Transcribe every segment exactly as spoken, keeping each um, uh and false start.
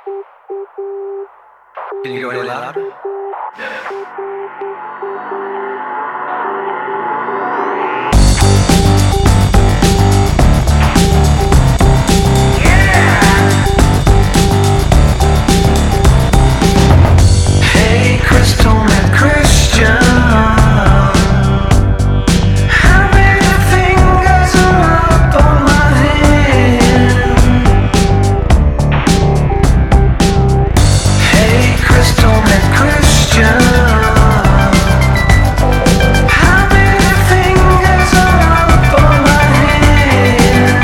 Can you go any louder? Hey, Crystal met Christian. How many fingers are up on my hand? Hey, Crystal met Christian. How many fingers are up on my hand?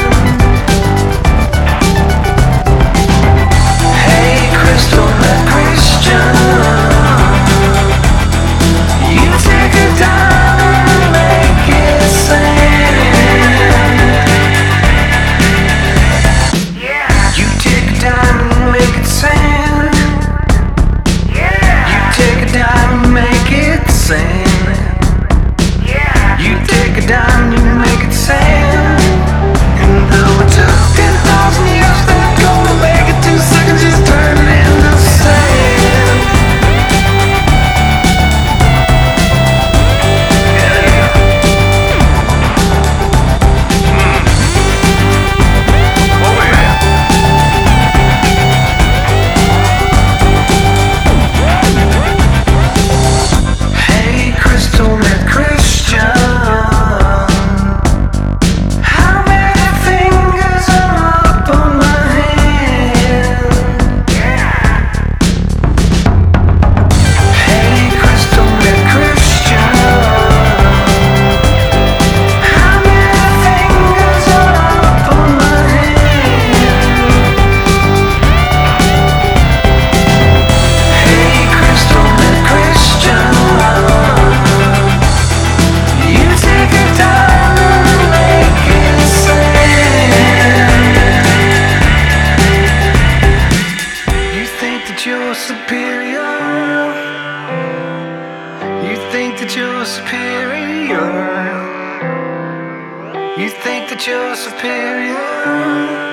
Hey, Crystal met Christian. You take a dime and make it sand. You take a dime and make it sand. You take a dime and make it sand. You take a dime and make it sand. And though it took ten thousand years, that gonna make it two seconds, just turn it into sand. Hey, Crystal met Christian. How many fingers are up on my hand? Hey, Crystal met Christian. How many fingers are up on my hand? Hey, Crystal met Christian. You take a dime and make it sand. You think that you're superior. You think that you're superior. You think that you're superior.